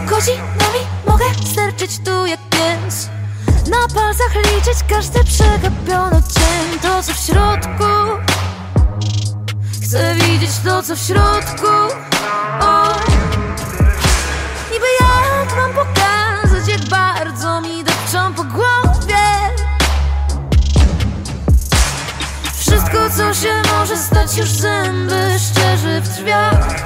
Godzinami mogę sterczyć tu jak pies, na palcach liczyć każdy przegapiony cień. To co w środku, chcę widzieć to co w środku. O, niby jak mam pokazać, jak bardzo mi depczą po głowie wszystko co się może stać, już zęby szczerzy w drzwiach.